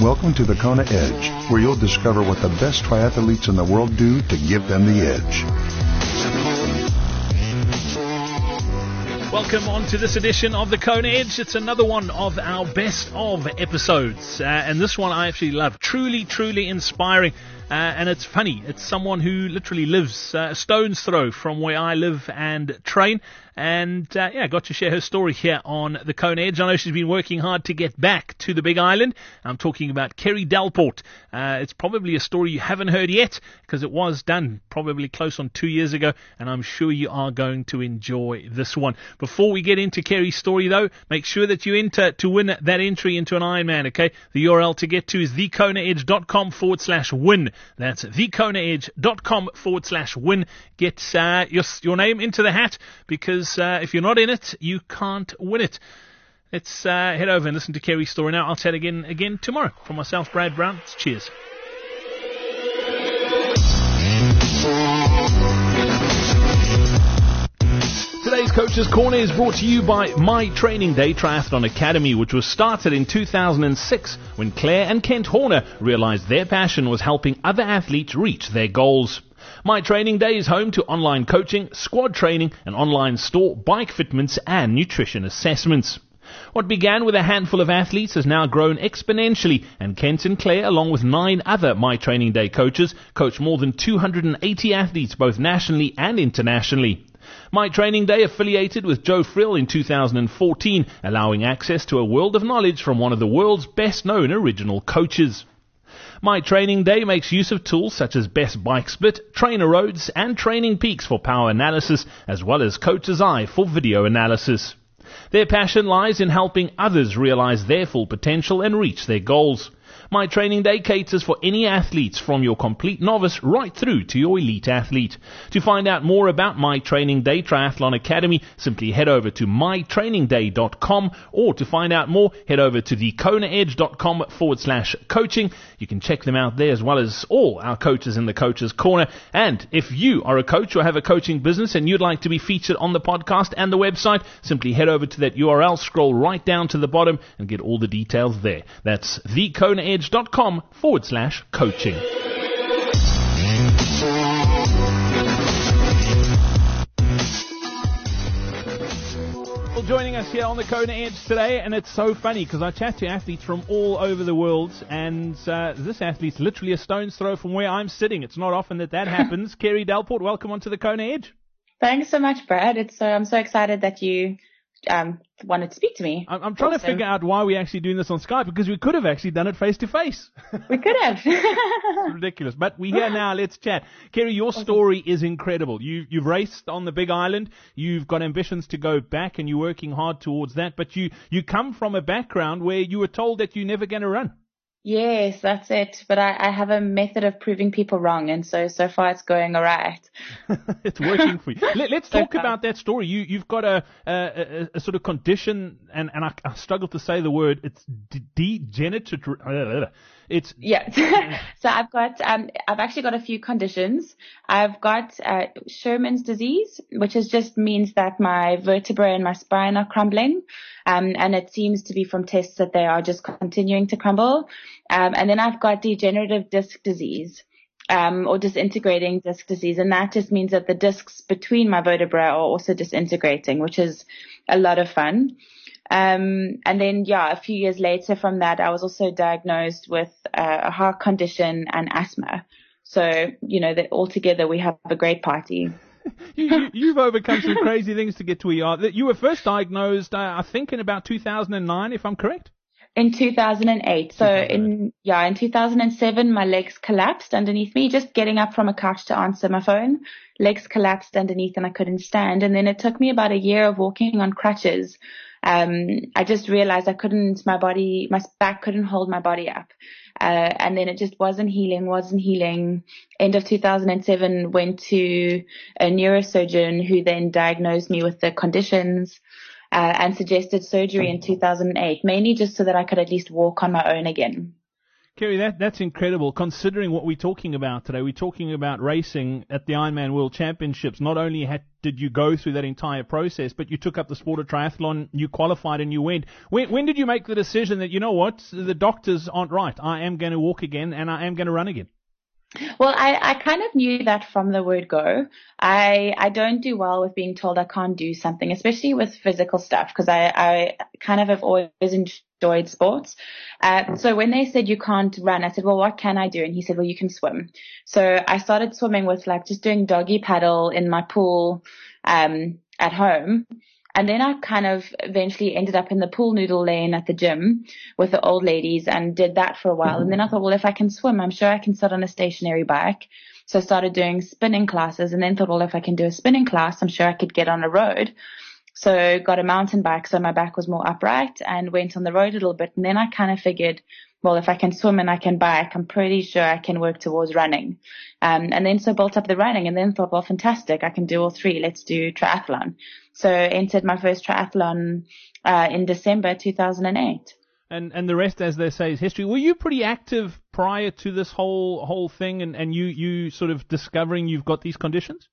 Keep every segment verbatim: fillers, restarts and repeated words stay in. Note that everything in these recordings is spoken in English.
Welcome to the Kona Edge, where you'll discover what the best triathletes in the world do to give them the edge. Welcome on to this edition of the Kona Edge. It's another one of our best of episodes. Uh, and this one I actually love. Truly, truly inspiring. Uh, and it's funny. It's someone who literally lives uh, a stone's throw from where I live and train. And, uh, yeah, got to share her story here on the Kona Edge. I know she's been working hard to get back to the Big Island. I'm talking about Kerry Delport. Uh, it's probably a story you haven't heard yet because it was done probably close on two years ago. And I'm sure you are going to enjoy this one. Before we get into Kerry's story, though, make sure that you enter to win that entry into an Ironman, okay? The U R L to get to is thekonaedge.com forward slash win. That's thekonaedge.com forward slash win. Get uh, your, your name into the hat because uh, if you're not in it, you can't win it. Let's uh, head over and listen to Kerry's story now. I'll chat again again tomorrow. For myself, Brad Brown, cheers. Today's Coach's Corner is brought to you by My Training Day Triathlon Academy, which was started in two thousand six when Claire and Kent Horner realized their passion was helping other athletes reach their goals. My Training Day is home to online coaching, squad training, and online store, bike fitments, and nutrition assessments. What began with a handful of athletes has now grown exponentially, and Kent and Claire, along with nine other My Training Day coaches, coach more than two hundred eighty athletes both nationally and internationally. My Training Day affiliated with Joe Frill in two thousand fourteen, allowing access to a world of knowledge from one of the world's best-known original coaches. My Training Day makes use of tools such as Best Bike Split, Trainer Roads, and Training Peaks for power analysis, as well as Coach's Eye for video analysis. Their passion lies in helping others realize their full potential and reach their goals. My Training Day caters for any athletes from your complete novice right through to your elite athlete. To find out more about My Training Day Triathlon Academy, simply head over to my training day dot com, or to find out more, head over to thekonaedge.com forward slash coaching. You can check them out there as well as all our coaches in the Coach's Corner. And if you are a coach or have a coaching business and you'd like to be featured on the podcast and the website, simply head over to that U R L, scroll right down to the bottom and get all the details there. That's thekonaedge.com forward slash coaching. Well, joining us here on the Kona Edge today, and it's so funny because I chat to athletes from all over the world, and uh, this athlete's literally a stone's throw from where I'm sitting. It's not often that that happens. Kerry Delport, welcome onto the Kona Edge. Thanks so much, Brad. It's so I'm so excited that you um, wanted to speak to me. I'm, I'm trying awesome. to figure out why we're actually doing this on Skype, because we could have actually done it face to face. We could have. It's ridiculous. But we're here now. Let's chat. Kerry, your awesome. story is incredible. You, you've raced on the Big Island. You've got ambitions to go back, and you're working hard towards that. But you, you come from a background where you were told that you're never going to run. Yes, that's it. But I, I have a method of proving people wrong, and so so far it's going all right. It's working for you. Let, let's so talk far. about that story. You, you've got a, a, a sort of condition, and, and I, I struggle to say the word. It's degenerative. It's yeah. So I've got um I've actually got a few conditions. I've got uh, Sherman's disease, which is just means that my vertebrae and my spine are crumbling, um and it seems to be from tests that they are just continuing to crumble. Um and then I've got degenerative disc disease, um or disintegrating disc disease, and that just means that the discs between my vertebrae are also disintegrating, which is a lot of fun. Um, and then, yeah, a few years later from that, I was also diagnosed with uh, a heart condition and asthma. So, you know, that altogether we have a great party. you, you, you've overcome some crazy things to get to where you are. You were first diagnosed, uh, I think, in about two thousand nine, if I'm correct? In two thousand eight. So, in yeah, in two thousand seven, my legs collapsed underneath me. Just getting up from a couch to answer my phone, legs collapsed underneath and I couldn't stand. And then it took me about a year of walking on crutches. Um, I just realized I couldn't, my body, my back couldn't hold my body up. Uh, and then it just wasn't healing, wasn't healing. End of two thousand seven, went to a neurosurgeon who then diagnosed me with the conditions, uh, and suggested surgery in two thousand eight, mainly just so that I could at least walk on my own again. Kerry, that, that's incredible considering what we're talking about today. We're talking about racing at the Ironman World Championships. Not only had, did you go through that entire process, but you took up the sport of triathlon, you qualified and you went. When, when did you make the decision that, you know what, the doctors aren't right, I am going to walk again and I am going to run again? Well, I, I kind of knew that from the word go. I I don't do well with being told I can't do something, especially with physical stuff, because I, I kind of have always enjoyed sports. Uh, so when they said you can't run, I said, well, what can I do? And he said, well, you can swim. So I started swimming with like just doing doggy paddle in my pool um, at home. And then I kind of eventually ended up in the pool noodle lane at the gym with the old ladies and did that for a while. And then I thought, well, if I can swim, I'm sure I can sit on a stationary bike. So I started doing spinning classes and then thought, well, if I can do a spinning class, I'm sure I could get on a road. So got a mountain bike so my back was more upright and went on the road a little bit. And then I kind of figured, well, if I can swim and I can bike, I'm pretty sure I can work towards running. Um, and then so built up the running and then thought, well, fantastic, I can do all three. Let's do triathlon. So entered my first triathlon uh, in December two thousand eight. And and the rest, as they say, is history. Were you pretty active prior to this whole whole thing and, and you, you sort of discovering you've got these conditions?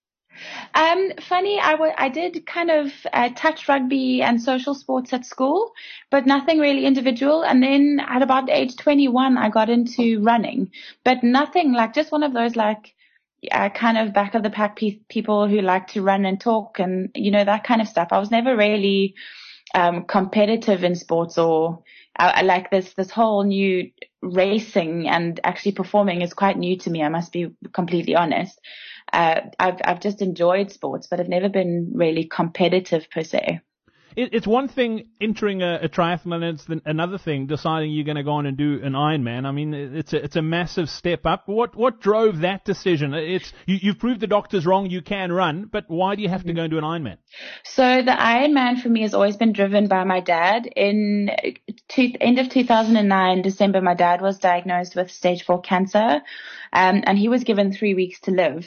Um, funny, I, w- I did kind of uh, touch rugby and social sports at school, but nothing really individual. And then at about age twenty-one, I got into running, but nothing like just one of those like uh, kind of back of the pack pe- people who like to run and talk and, you know, that kind of stuff. I was never really um, competitive in sports or I, I like this, this whole new racing and actually performing is quite new to me. I must be completely honest. Uh, I've, I've just enjoyed sports, but I've never been really competitive per se. It, it's one thing entering a, a triathlon, and it's the, another thing deciding you're going to go on and do an Ironman. I mean, it's a, it's a massive step up. What, what drove that decision? It's, you, you've proved the doctors wrong, you can run, but why do you have to go and do an Ironman? So the Ironman for me has always been driven by my dad. In two, end of two thousand nine, December, my dad was diagnosed with stage four cancer, um, and he was given three weeks to live.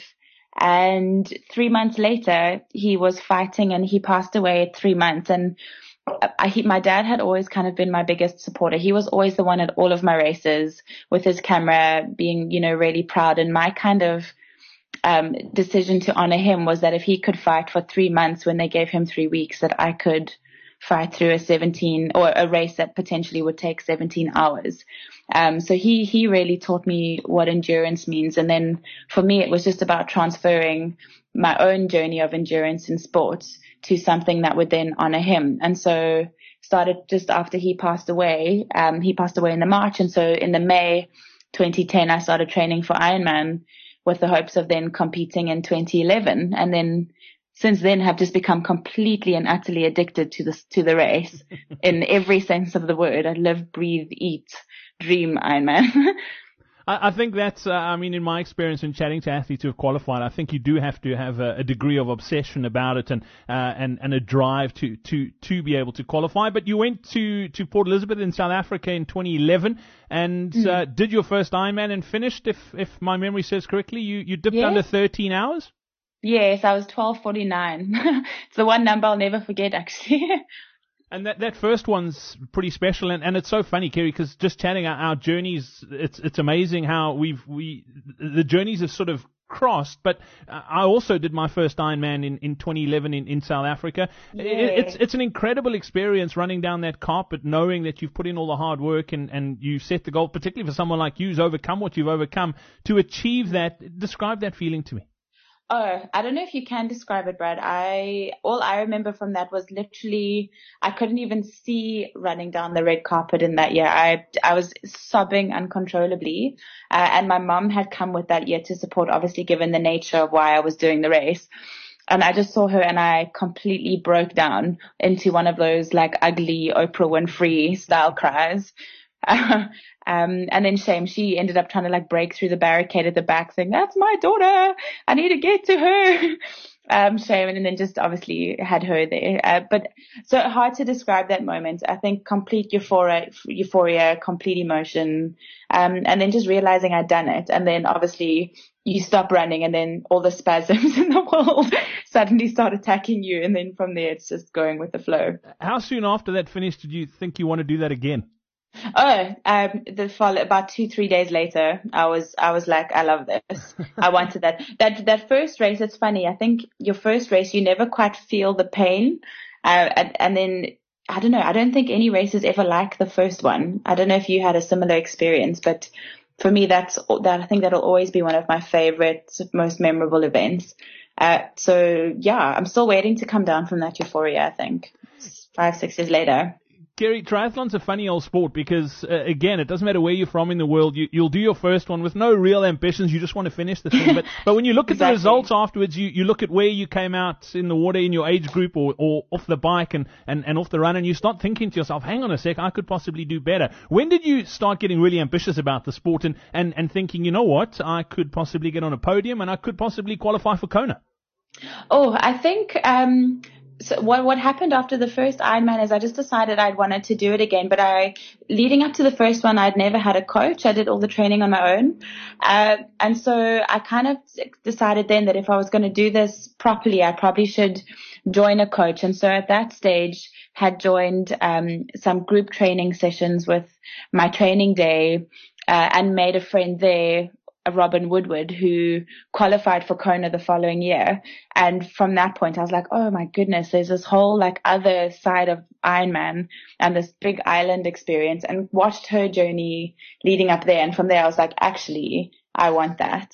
And three months later, he was fighting and he passed away at three months. And I, he, my dad had always kind of been my biggest supporter. He was always the one at all of my races with his camera being, you know, really proud. And my kind of um, decision to honor him was that if he could fight for three months when they gave him three weeks, that I could fight through a seventeen or a race that potentially would take seventeen hours. Um, so he, he really taught me what endurance means. And then for me, it was just about transferring my own journey of endurance in sports to something that would then honor him. And so started just after he passed away. Um, he passed away in the March. And so in the May twenty ten, I started training for Ironman with the hopes of then competing in twenty eleven. And then since then have just become completely and utterly addicted to the, to the race in every sense of the word. I live, breathe, eat, dream Ironman. I, I think that's, uh, I mean, in my experience in chatting to athletes who have qualified, I think you do have to have a, a degree of obsession about it and, uh, and, and a drive to, to, to be able to qualify. But you went to, to Port Elizabeth in South Africa in twenty eleven and, mm. uh, did your first Ironman and finished, if, if my memory serves correctly, you, you dipped yeah. under thirteen hours? Yes, I was twelve forty-nine. It's the one number I'll never forget, actually. And that, that first one's pretty special, and, and it's so funny, Kerry, because just chatting our, our journeys, it's it's amazing how we've we the journeys have sort of crossed. But uh, I also did my first Ironman in, in twenty eleven in, in South Africa. Yeah. It, it's it's an incredible experience running down that carpet, knowing that you've put in all the hard work and, and you've set the goal, particularly for someone like you who's overcome what you've overcome to achieve that. Describe that feeling to me. Oh, I don't know if you can describe it, Brad. I, all I remember from that was literally, I couldn't even see running down the red carpet in that year. I, I was sobbing uncontrollably. Uh, and my mum had come with that year to support, obviously given the nature of why I was doing the race. And I just saw her and I completely broke down into one of those like ugly Oprah Winfrey style cries. Uh, um, and then Shame, she ended up trying to like break through the barricade at the back saying, that's my daughter. I need to get to her. Um, Shame. And then just obviously had her there. Uh, but so hard to describe that moment. I think complete euphoria, euphoria, complete emotion. Um, and then just realizing I'd done it. And then obviously you stop running and then all the spasms in the world suddenly start attacking you. And then from there, it's just going with the flow. How soon after that finish did you think you want to do that again? Oh, um, the follow about two, three days later, I was, I was like, I love this. I wanted that. That, that first race, it's funny. I think your first race, you never quite feel the pain. Uh, and, and then, I don't know, I don't think any race is ever like the first one. I don't know if you had a similar experience, but for me, that's, that, I think that'll always be one of my favorite, most memorable events. Uh, so yeah, I'm still waiting to come down from that euphoria, I think. Five, six years later. Gary, triathlon's a funny old sport because, uh, again, it doesn't matter where you're from in the world. You, you'll do your first one with no real ambitions. You just want to finish the thing. But, but when you look at exactly. the results afterwards, you, you look at where you came out in the water in your age group or, or off the bike and, and, and off the run, and you start thinking to yourself, hang on a sec, I could possibly do better. When did you start getting really ambitious about the sport and, and, and thinking, you know what, I could possibly get on a podium and I could possibly qualify for Kona? Oh, I think... um So what what happened after the first Ironman is I just decided I'd wanted to do it again. But I, leading up to the first one, I'd never had a coach. I did all the training on my own. Uh, and so I kind of decided then that if I was going to do this properly, I probably should join a coach. And so at that stage had joined, um, some group training sessions with my training day, uh, and made a friend there, Robin Woodward, who qualified for Kona the following year. And from that point, I was like, oh my goodness, there's this whole like other side of Ironman and this big island experience, and watched her journey leading up there. And from there, I was like, actually, I want that.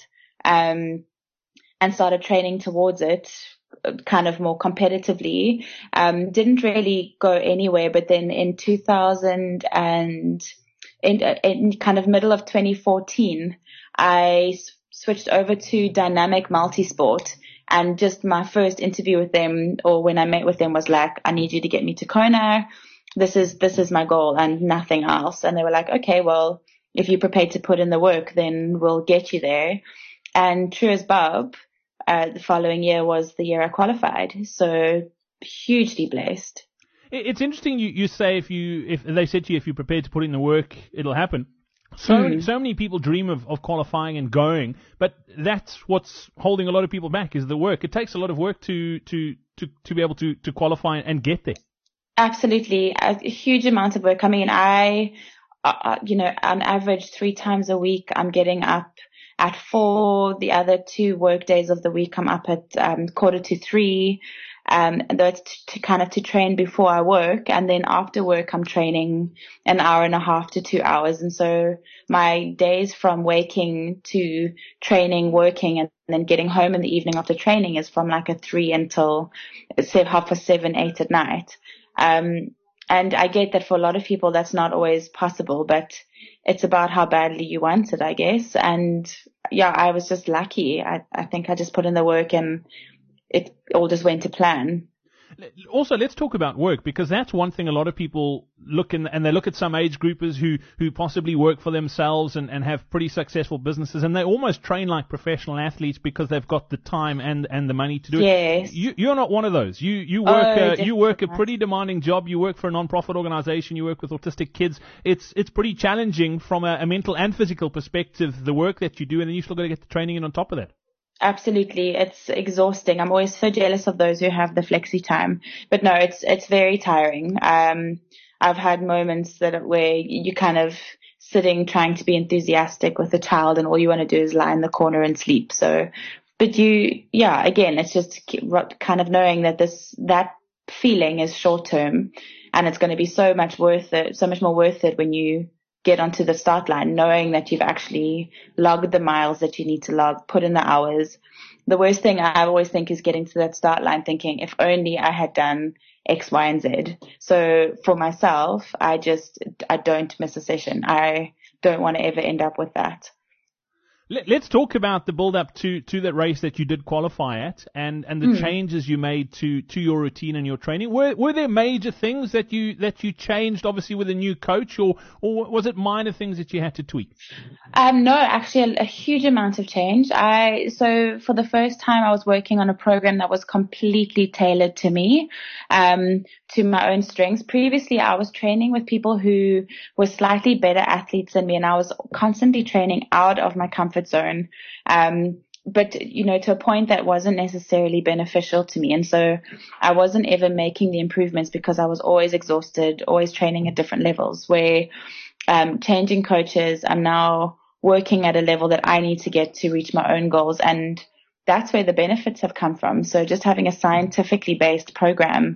Um, and started training towards it kind of more competitively. Um, didn't really go anywhere, but then in two thousand and in, in kind of middle of twenty fourteen, I s- switched over to Dynamic Multisport, and just my first interview with them, or when I met with them, was like, I need you to get me to Kona. This is, this is my goal and nothing else. And they were like, okay, well, if you're prepared to put in the work, then we'll get you there. And true as Bob, uh, the following year was the year I qualified. So hugely blessed. It's interesting you, you say if you, if they said to you, if you're prepared to put in the work, it'll happen. So, mm. so many people dream of, of qualifying and going, but that's what's holding a lot of people back is the work. It takes a lot of work to, to, to, to be able to, to qualify and get there. Absolutely. A huge amount of work. I mean, I, uh, you know, on average three times a week, I'm getting up at four. The other two work days of the week, I'm up at um, quarter to three. Um, that's to, to kind of to train before I work, and then after work I'm training an hour and a half to two hours. And so my days from waking to training, working, and then getting home in the evening after training is from like a three until say half past seven, eight at night. Um, and I get that for a lot of people that's not always possible, but it's about how badly you want it, I guess. And yeah, I was just lucky. I, I think I just put in the work and it all just went to plan. Also, let's talk about work, because that's one thing a lot of people look in, and they look at some age groupers who, who possibly work for themselves and, and have pretty successful businesses, and they almost train like professional athletes because they've got the time and, and the money to do it. Yes. You, you're not one of those. You, you work, oh, uh, you work a pretty demanding job. You work for a non-profit organization. You work with autistic kids. It's, it's pretty challenging from a, a mental and physical perspective, the work that you do, and then you've still got to get the training in on top of that. Absolutely. It's exhausting. I'm always so jealous of those who have the flexi time, but no, it's, it's very tiring. Um, I've had moments that where you kind of sitting, trying to be enthusiastic with a child, and all you want to do is lie in the corner and sleep. So, but you, yeah, again, it's just kind of knowing that this, that feeling is short term, and it's going to be so much worth it, so much more worth it when you get onto the start line, knowing that you've actually logged the miles that you need to log, put in the hours. The worst thing I always think is getting to that start line thinking, if only I had done X, Y, and Z. So for myself, I just, I don't miss a session. I don't want to ever end up with that. Let's talk about the build-up to, to that race that you did qualify at, and, and the mm. changes you made to, to your routine and your training. Were were there major things that you that you changed, obviously with a new coach, or or was it minor things that you had to tweak? Um, no, actually a, a huge amount of change. I so for the first time I was working on a program that was completely tailored to me, um, to my own strengths. Previously, I was training with people who were slightly better athletes than me, and I was constantly training out of my comfort zone. Um, but, you know, to a point that wasn't necessarily beneficial to me. And so I wasn't ever making the improvements because I was always exhausted, always training at different levels, where um, changing coaches, I'm now working at a level that I need to get to reach my own goals. And that's where the benefits have come from. So just having a scientifically based program,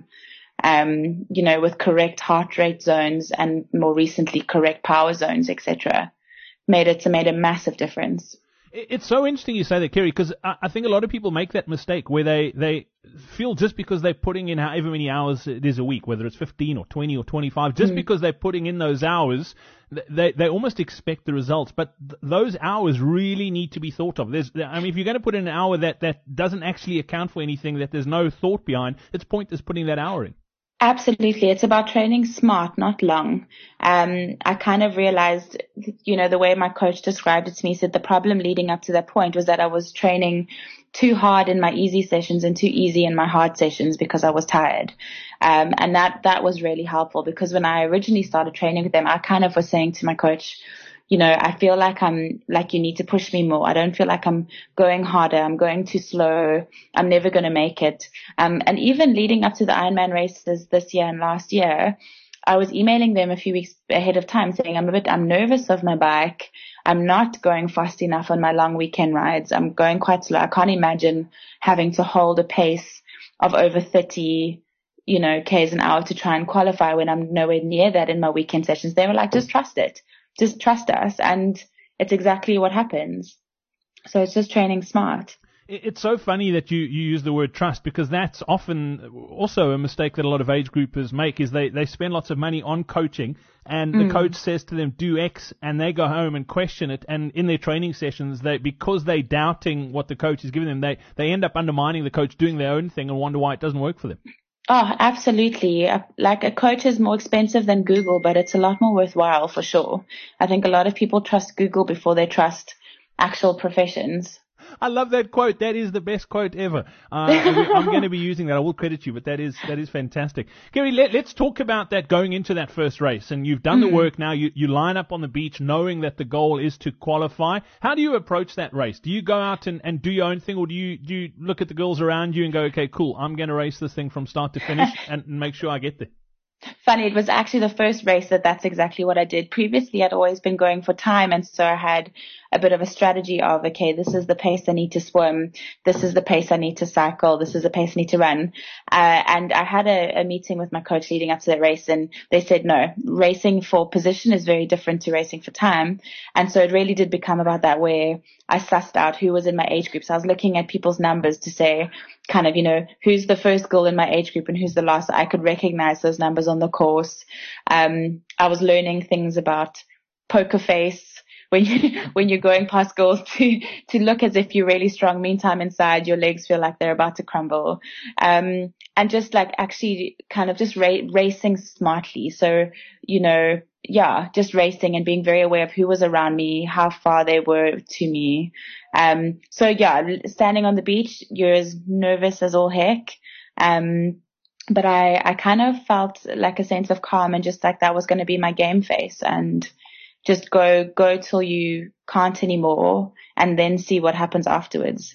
um, you know, with correct heart rate zones and more recently correct power zones, et cetera, made it, made a massive difference. It's so interesting you say that, Kerry, because I think a lot of people make that mistake where they, they feel just because they're putting in however many hours it is a week, whether it's fifteen or twenty or twenty-five, just mm. because they're putting in those hours, they they almost expect the results. But th- those hours really need to be thought of. There's, I mean, if you're going to put in an hour that, that doesn't actually account for anything, that there's no thought behind, it's pointless putting that hour in. Absolutely. It's about training smart, not long. Um, I kind of realized, you know, the way my coach described it to me, said the problem leading up to that point was that I was training too hard in my easy sessions and too easy in my hard sessions because I was tired. Um, and that, that was really helpful because when I originally started training with them, I kind of was saying to my coach, you know, I feel like I'm, like you need to push me more. I don't feel like I'm going harder. I'm going too slow. I'm never going to make it. Um, and even leading up to the Ironman races this year and last year, I was emailing them a few weeks ahead of time saying I'm a bit, I'm nervous of my bike. I'm not going fast enough on my long weekend rides. I'm going quite slow. I can't imagine having to hold a pace of over thirty, you know, Ks an hour to try and qualify when I'm nowhere near that in my weekend sessions. They were like, just trust it. Just trust us. And it's exactly what happens. So it's just training smart. It's so funny that you, you use the word trust because that's often also a mistake that a lot of age groupers make is they, they spend lots of money on coaching and mm. the coach says to them, do X, and they go home and question it. And in their training sessions, they because they're doubting what the coach is giving them, they, they end up undermining the coach, doing their own thing and wonder why it doesn't work for them. Oh, absolutely. Like a coach is more expensive than Google, but it's a lot more worthwhile for sure. I think a lot of people trust Google before they trust actual professions. I love that quote. That is the best quote ever. Uh, I'm going to be using that. I will credit you, but that is that is fantastic. Kerry, let, let's talk about that going into that first race. And you've done mm. the work now. You, you line up on the beach knowing that the goal is to qualify. How do you approach that race? Do you go out and, and do your own thing, or do you, do you look at the girls around you and go, okay, cool, I'm going to race this thing from start to finish and make sure I get there? Funny, it was actually the first race that that's exactly what I did. Previously, I'd always been going for time, and so I had a bit of a strategy of, okay, this is the pace I need to swim, this is the pace I need to cycle, this is the pace I need to run. Uh, and I had a, a meeting with my coach leading up to that race, and they said, no, racing for position is very different to racing for time. And so it really did become about that, where I sussed out who was in my age group. So I was looking at people's numbers to say, kind of, you know, who's the first girl in my age group and who's the last. I could recognize those numbers on the course. Um, I was learning things about poker face when you, when you're going past girls to, to look as if you're really strong. Meantime, inside your legs feel like they're about to crumble. Um, and just like actually kind of just ra- racing smartly. So, you know, yeah, just racing and being very aware of who was around me, how far they were to me. Um, so yeah, standing on the beach, you're as nervous as all heck. Um, but I, I kind of felt like a sense of calm and just like that was going to be my game face, and just go, go till you can't anymore and then see what happens afterwards.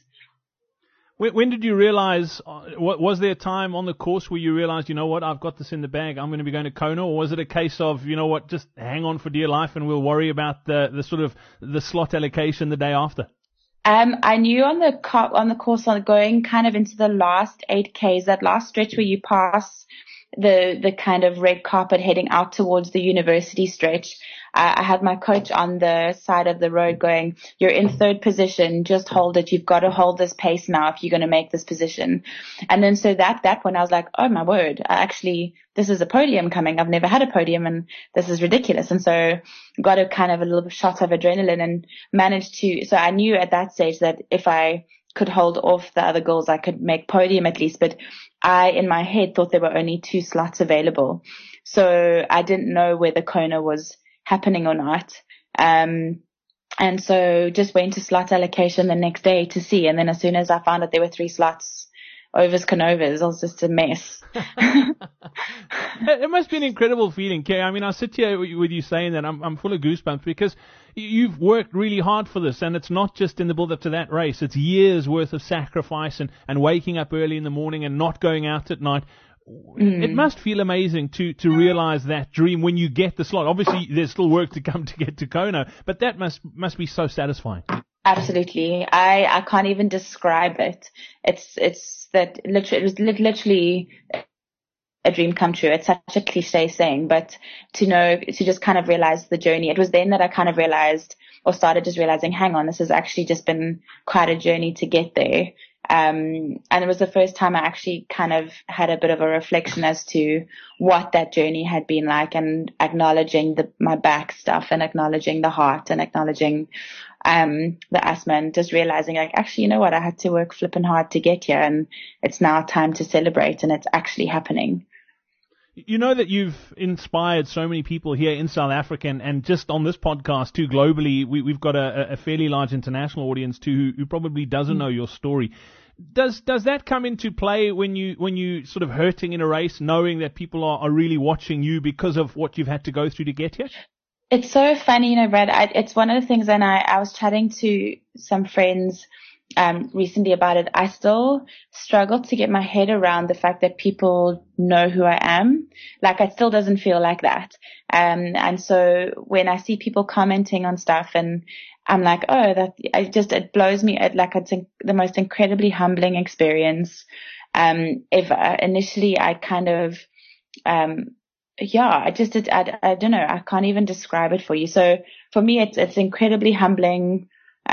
When, when did you realize, uh, was there a time on the course where you realized, you know what, I've got this in the bag, I'm going to be going to Kona? Or was it a case of, you know what, just hang on for dear life and we'll worry about the, the sort of the slot allocation the day after? Um, I knew on the co- on the course on going kind of into the last eight Ks, that last stretch where you pass the, the kind of red carpet heading out towards the university stretch. Uh, I had my coach on the side of the road going, you're in third position, just hold it. You've got to hold this pace now if you're going to make this position. And then so that, that when I was like, oh my word, I actually, this is a podium coming. I've never had a podium and this is ridiculous. And so got a kind of a little shot of adrenaline and managed to, so I knew at that stage that if I could hold off the other girls, I could make podium at least. But I, in my head, thought there were only two slots available. So I didn't know whether Kona was happening or not. Um, and so just went to slot allocation the next day to see. And then as soon as I found out there were three slots, overs canovers, I was just a mess. It must be an incredible feeling, Kay. I mean, I sit here with you saying that, I'm, I'm full of goosebumps because you've worked really hard for this, and it's not just in the build-up to that race. It's years worth of sacrifice and, and waking up early in the morning and not going out at night. Mm. It must feel amazing to, to realize that dream when you get the slot. Obviously, there's still work to come to get to Kona, but that must must be so satisfying. Absolutely. I, I can't even describe it. It's, it's that literally, it was literally a dream come true. It's such a cliche saying, but to know, to just kind of realize the journey. It was then that I kind of realized or started just realizing, hang on, this has actually just been quite a journey to get there. Um, and it was the first time I actually kind of had a bit of a reflection as to what that journey had been like, and acknowledging the, my back stuff, and acknowledging the heart, and acknowledging, um, the asthma, and just realizing, like, actually, you know what? I had to work flipping hard to get here, and it's now time to celebrate, and it's actually happening. You know that you've inspired so many people here in South Africa, and, and just on this podcast too, globally, we, we've got a, a fairly large international audience too, who, who probably doesn't know your story. Does does that come into play when you when you sort of hurting in a race, knowing that people are, are really watching you because of what you've had to go through to get here? It's so funny, you know, Brad. I, it's one of the things, and I, I was chatting to some friends um recently about it. I still struggle to get my head around the fact that people know who I am. Like, it still doesn't feel like that. Um and so when I see people commenting on stuff, and I'm like, oh, that I just it blows me. It, like, it's the most incredibly humbling experience um ever. Initially, I kind of um yeah, I just it, I, I don't know. I can't even describe it for you. So for me, it's it's incredibly humbling.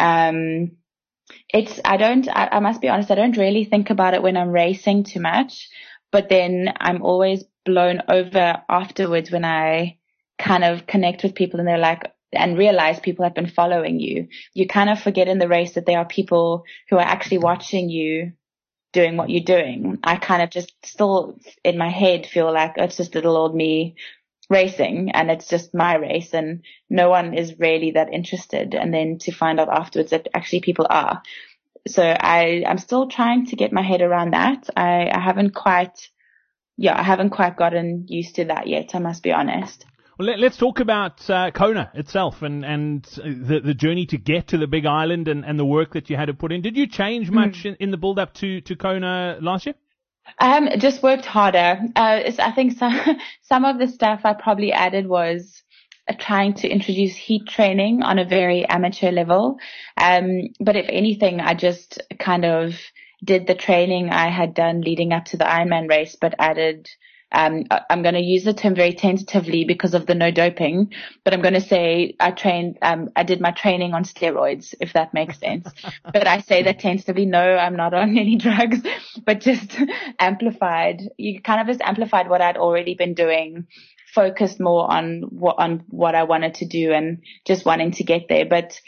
Um It's, I don't, I, I must be honest, I don't really think about it when I'm racing too much, but then I'm always blown over afterwards when I kind of connect with people and they're like, and realize people have been following you. You kind of forget in the race that there are people who are actually watching you doing what you're doing. I kind of just still in my head feel like it's just little old me racing, and it's just my race, and no one is really that interested. And then to find out afterwards that actually people are. So I, I'm still trying to get my head around that. I, I haven't quite, yeah, I haven't quite gotten used to that yet, I must be honest. Well, let, let's talk about uh, Kona itself, and, and the, the journey to get to the Big Island, and, and the work that you had to put in. Did you change much mm. in, in the build-up to, to Kona last year? Um, just worked harder. Uh, I think some, some of the stuff I probably added was uh, trying to introduce heat training on a very amateur level. Um, but if anything, I just kind of did the training I had done leading up to the Ironman race, but added, um, I'm going to use the term very tentatively because of the no doping, but I'm going to say I trained, um, I did my training on steroids, if that makes sense. But I say that tentatively. No, I'm not on any drugs, but just amplified. You kind of just amplified what I'd already been doing, focused more on what, on what I wanted to do and just wanting to get there. But,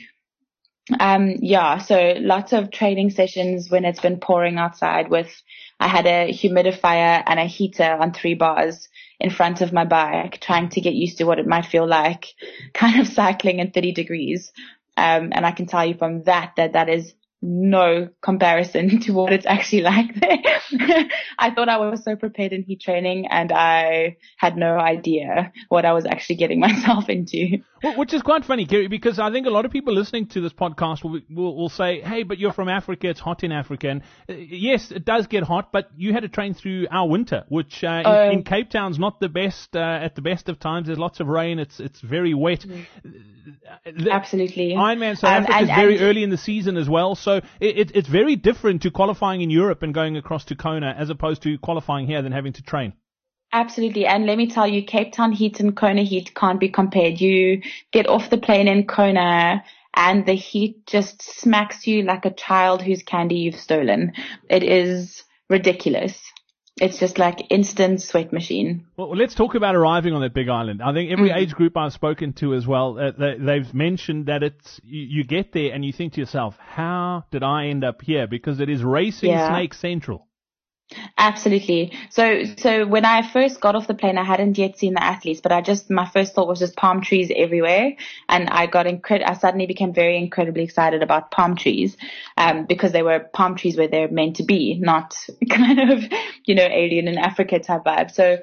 um, yeah, so lots of training sessions when it's been pouring outside with, I had a humidifier and a heater on three bars in front of my bike, trying to get used to what it might feel like kind of cycling in thirty degrees. Um, and I can tell you from that, that that is no comparison to what it's actually like there. I thought I was so prepared in heat training, and I had no idea what I was actually getting myself into. Well, which is quite funny, Kerry, because I think a lot of people listening to this podcast will, will, will say, hey, but you're from Africa, it's hot in Africa. And uh, yes, it does get hot, but you had to train through our winter, which uh, oh. in, in Cape Town's not the best, uh, at the best of times. There's lots of rain, it's it's very wet. Mm-hmm. Absolutely. Ironman South um, Africa and, is very and, early in the season as well, so it, it, it's very different to qualifying in Europe and going across to Kona as opposed to qualifying here than having to train. Absolutely. And let me tell you, Cape Town heat and Kona heat can't be compared. You get off the plane in Kona and the heat just smacks you like a child whose candy you've stolen. It is ridiculous. It's just like instant sweat machine. Well, let's talk about arriving on that Big Island. I think every mm. age group I've spoken to as well, uh, they, they've mentioned that it's you, you get there and you think to yourself, how did I end up here? Because it is racing yeah. snake central. Absolutely. So, so when I first got off the plane, I hadn't yet seen the athletes, but I just, my first thought was just palm trees everywhere. And I got incred, I suddenly became very incredibly excited about palm trees, um, because they were palm trees where they're meant to be, not kind of, you know, alien in Africa type vibe. So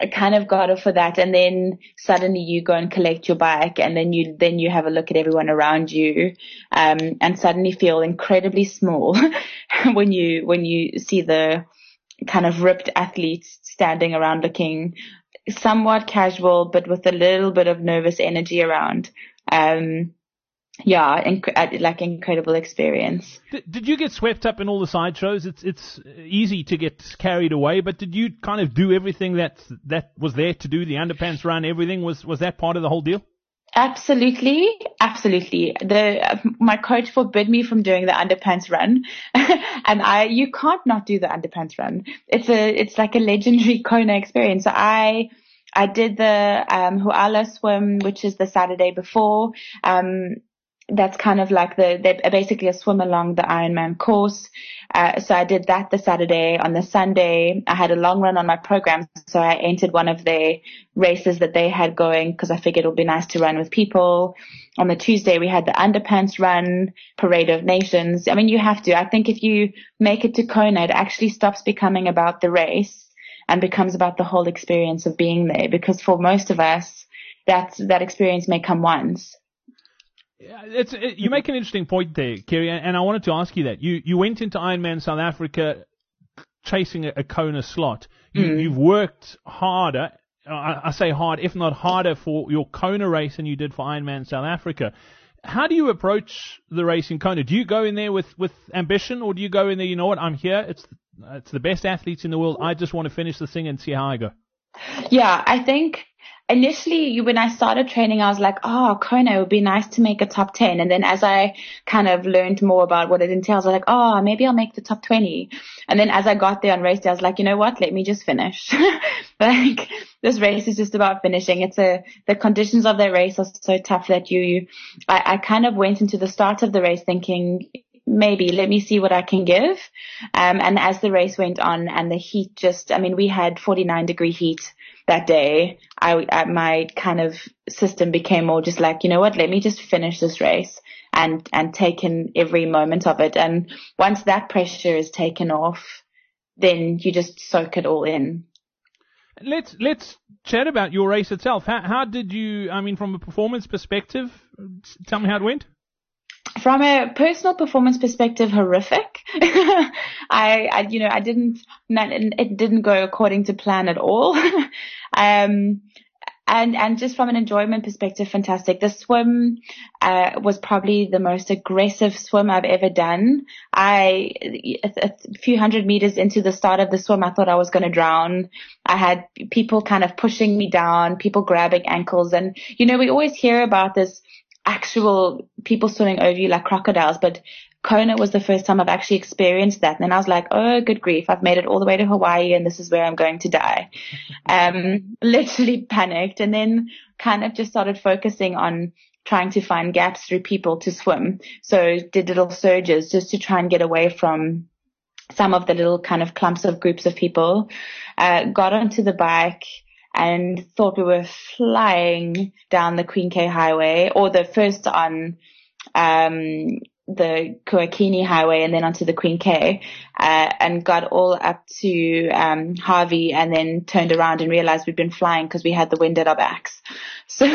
I kind of got it for that. And then suddenly you go and collect your bike, and then you, then you have a look at everyone around you, um, and suddenly feel incredibly small when you, when you see the kind of ripped athletes standing around looking somewhat casual, but with a little bit of nervous energy around. Um, yeah, inc- like incredible experience. Did, did you get swept up in all the sideshows? It's it's easy to get carried away, but did you kind of do everything that that was there to do? The underpants run, everything was was that part of the whole deal? Absolutely, absolutely. The my coach forbid me from doing the underpants run, and I you can't not do the underpants run. It's a it's like a legendary Kona experience. So I I did the um Huala swim, which is the Saturday before. Um, that's kind of like the they basically a swim along the Ironman course. Uh, so I did that the Saturday. On the Sunday, I had a long run on my program, so I entered one of the races that they had going because I figured it would be nice to run with people. On the Tuesday, we had the underpants run, Parade of Nations. I mean, you have to. I think if you make it to Kona, it actually stops becoming about the race and becomes about the whole experience of being there. Because for most of us, that that experience may come once. Yeah, it's, it, you make an interesting point there, Kerry, and I wanted to ask you that. You you went into Ironman South Africa chasing a, a Kona slot. You, mm. You've worked harder, I, I say hard, if not harder, for your Kona race than you did for Ironman South Africa. How do you approach the race in Kona? Do you go in there with, with ambition, or do you go in there, you know what, I'm here, it's it's the best athletes in the world, I just want to finish this thing and see how I go? Yeah, I think initially when I started training, I was like, oh, Kona, it would be nice to make a top ten. And then as I kind of learned more about what it entails, I was like, oh, maybe I'll make the top twenty. And then as I got there on race day, I was like, you know what, let me just finish. Like, this race is just about finishing. It's a, the conditions of that race are so tough that you, I, I kind of went into the start of the race thinking, maybe let me see what I can give. Um, and as the race went on and the heat just, I mean, we had forty-nine degree heat that day. I, I, my kind of system became more just like, you know what, let me just finish this race and, and take in every moment of it. And once that pressure is taken off, then you just soak it all in. Let's, let's chat about your race itself. How, how did you, I mean, from a performance perspective, tell me how it went. From a personal performance perspective, horrific. I, I, you know, I didn't, it didn't go according to plan at all. um, and, and just from an enjoyment perspective, fantastic. The swim, uh, was probably the most aggressive swim I've ever done. I, a, a few hundred meters into the start of the swim, I thought I was going to drown. I had people kind of pushing me down, people grabbing ankles. And, you know, we always hear about this actual people swimming over you like crocodiles, but Kona was the first time I've actually experienced that. And then I was like, oh, good grief, I've made it all the way to Hawaii and this is where I'm going to die. Um, literally panicked, and then kind of just started focusing on trying to find gaps through people to swim. So did little surges just to try and get away from some of the little kind of clumps of groups of people. Uh, got onto the bike and thought we were flying down the Queen K Highway, or the first on um the Kuakini Highway and then onto the Queen K, uh, and got all up to um Harvey, and then turned around and realized we'd been flying because we had the wind at our backs. So,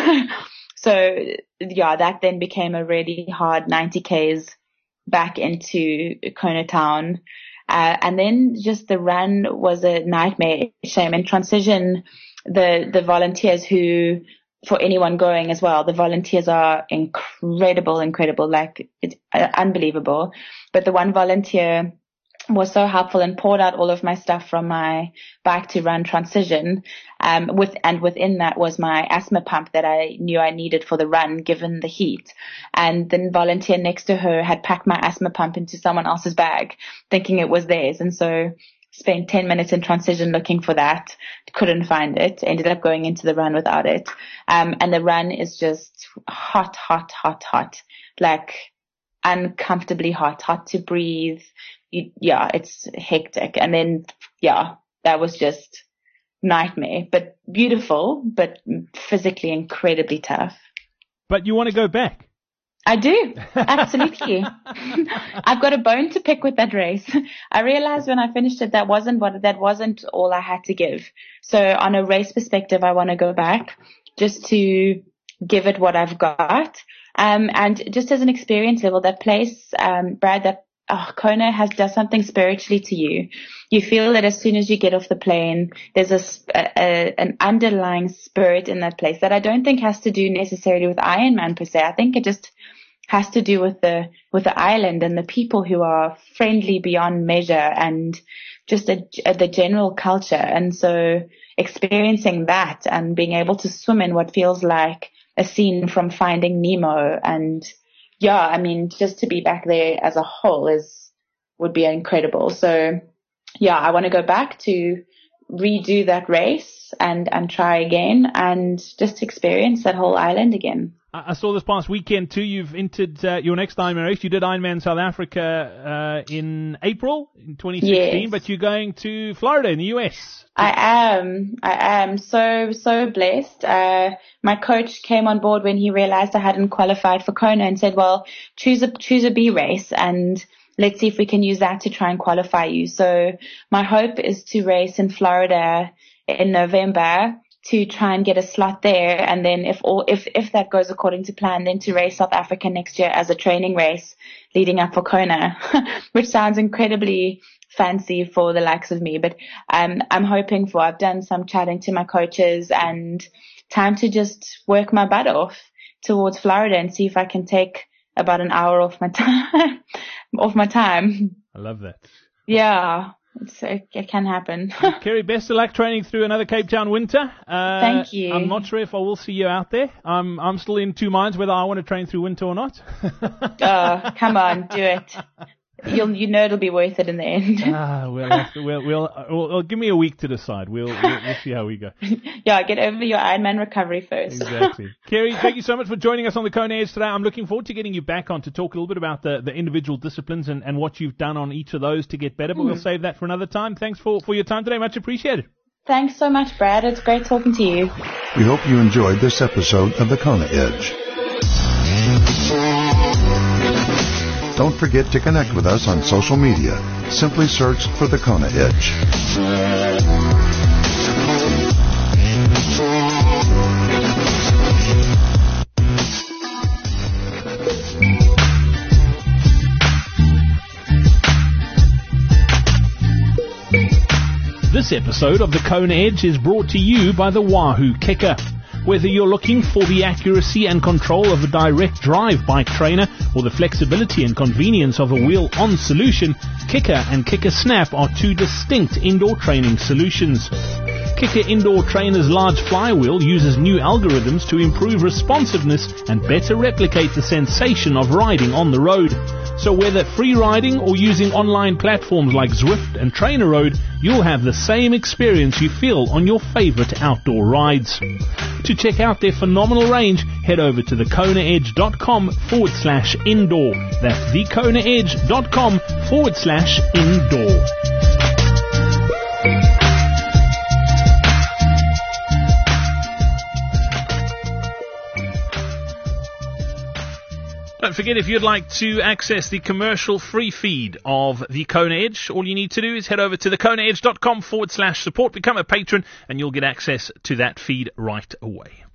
so yeah, that then became a really hard ninety Ks back into Kona town. Uh, and then just the run was a nightmare. Shame. In transition, the, the volunteers who, for anyone going as well, the volunteers are incredible, incredible, like it's uh, unbelievable. But the one volunteer was so helpful and poured out all of my stuff from my bike to run transition. Um, with, and within that was my asthma pump that I knew I needed for the run given the heat. And the volunteer next to her had packed my asthma pump into someone else's bag thinking it was theirs. And so spent ten minutes in transition looking for that. Couldn't find it. Ended up going into the run without it. Um, and the run is just hot, hot, hot, hot, like uncomfortably hot, hot to breathe. You, yeah, it's hectic. And then, yeah, that was just nightmare, but beautiful, but physically incredibly tough. But you want to go back? I do. Absolutely. I've got a bone to pick with that race. I realized when I finished it, that wasn't what, that wasn't all I had to give. So on a race perspective, I want to go back just to give it what I've got. Um, and just as an experience level, that place, um, Brad, that oh, Kona has does something spiritually to you. You feel that as soon as you get off the plane, there's a, a an underlying spirit in that place that I don't think has to do necessarily with Ironman per se. I think it just has to do with the with the island and the people who are friendly beyond measure, and just a, a, the general culture. And so experiencing that and being able to swim in what feels like a scene from Finding Nemo, and yeah, I mean, just to be back there as a whole is would be incredible. So yeah, I want to go back to redo that race and and try again and just experience that whole island again. I saw this past weekend too, you've entered uh, your next Ironman race. You did Ironman South Africa uh, in April in twenty sixteen, yes. But you're going to Florida in the U S. I am. I am so, so blessed. Uh, my coach came on board when he realized I hadn't qualified for Kona and said, well, choose a, choose a B race and let's see if we can use that to try and qualify you. So my hope is to race in Florida in November to try and get a slot there. And then if all, if, if that goes according to plan, then to race South Africa next year as a training race leading up for Kona, which sounds incredibly fancy for the likes of me. But um, I'm hoping for, I've done some chatting to my coaches and time to just work my butt off towards Florida and see if I can take about an hour off my time, off my time. I love that. Yeah. It's, it can happen. Kerry, best of luck training through another Cape Town winter. Uh, Thank you. I'm not sure if I will see you out there. I'm I'm still in two minds whether I want to train through winter or not. Oh, come on, do it. You'll, you know it'll be worth it in the end. Ah, we'll, have to, we'll, we'll, we'll, we'll give me a week to decide. We'll, we'll, we'll see how we go. Yeah, get over your Ironman recovery first. Exactly. Kerry, thank you so much for joining us on the Kona Edge today. I'm looking forward to getting you back on to talk a little bit about the, the individual disciplines and, and what you've done on each of those to get better, but mm. we'll save that for another time. Thanks for, for your time today. Much appreciated. Thanks so much, Brad. It's great talking to you. We hope you enjoyed this episode of the Kona Edge. Don't forget to connect with us on social media. Simply search for the Kona Edge. This episode of the Kona Edge is brought to you by the Wahoo Kicker. Whether you're looking for the accuracy and control of a direct drive bike trainer or the flexibility and convenience of a wheel-on solution, Kicker and Kicker Snap are two distinct indoor training solutions. Kicker Indoor Trainer's large flywheel uses new algorithms to improve responsiveness and better replicate the sensation of riding on the road. So whether free riding or using online platforms like Zwift and TrainerRoad, you'll have the same experience you feel on your favorite outdoor rides. To check out their phenomenal range, head over to thekonaedge.com forward slash indoor. That's thekonaedge.com forward slash indoor. Don't forget, if you'd like to access the commercial-free feed of the Kona Edge, all you need to do is head over to thekonaedge.com forward slash support, become a patron, and you'll get access to that feed right away.